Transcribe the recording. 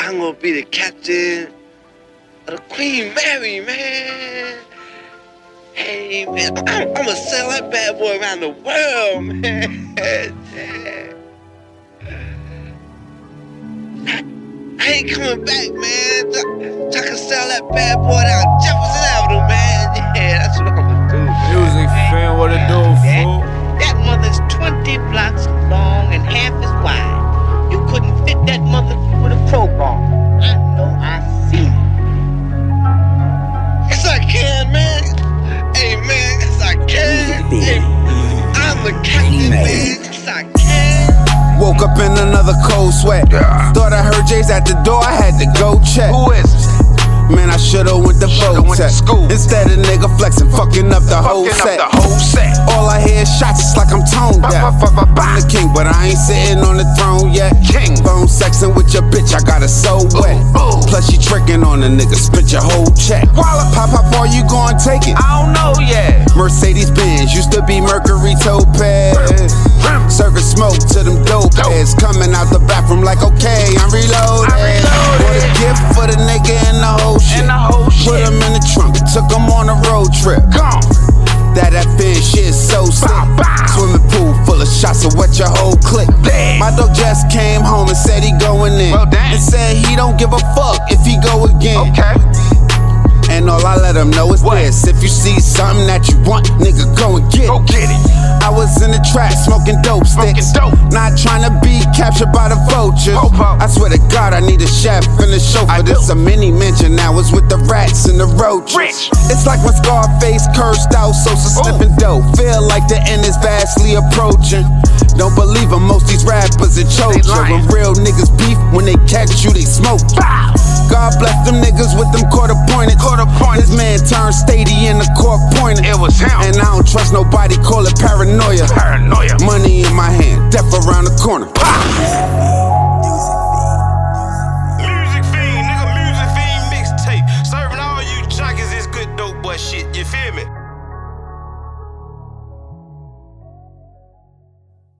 I'm gonna be the captain of the Queen Mary, man. Hey, man, I'm gonna sell that bad boy around the world, man. Yeah. I ain't coming back, man. So I can sell that bad boy down Jefferson Avenue, man. Yeah, that's what I'm gonna do, man. Music fan, what it do, fool? That mother's 20 blocks long and half as wide. You couldn't fit that mother with a crowbar. I know I seen it. Yes, I can, man. Hey, man, yes, I can. Hey, I'm the captain, man. Yes, I can. Woke up in another cold sweat. Thought I heard Jay's at the door, I had to go check. Who is it? Man, I should've went to Votech. Instead of nigga flexing, fucking up the whole set. All I hear is shots, it's like I'm tone deaf. I'm the king, but I ain't sitting on the throne yet. Phone sexing with your bitch, I got her so wet. Plus she tricking on a nigga, spent your whole check. Pop, are you gon' take it? I don't know yet. Mercedes Benz, used to be Mercury Topaz. Serving smoke to them dope heads. Coming out the bathroom like, okay, I'm reloaded. Bought a gift for the nigga in the whole shit. Put him in the trunk, took him on a road trip. That fin shit is so sick. Swimming pool full of shots to wet your whole clip. My dog just came home and said he going in. And said he don't give a fuck if he go again. And all I let him know is this: if you see something that you want, nigga, go and get it. I was in the trap smoking dope sticks, not trying to be captured by the vultures. I swear to God, I need a chef and a chauffeur. This a mini mansion now, it's with the rats and the roaches. It's like when Scarface cursed out Sosa slipping dope. Feel like the end is vastly approaching. Don't believe him, most these rappers are chosen. When real niggas beef, when they catch you, they smoke. God bless them niggas with them quarter pointers. His man turned Stady in the court pointer. It was him. And I don't trust nobody, call it paranoia. Money in my hand, death around the corner. Music Fiend, nigga, Music Fiend mixtape. Serving all you jockeys this good dope boy shit, you feel me?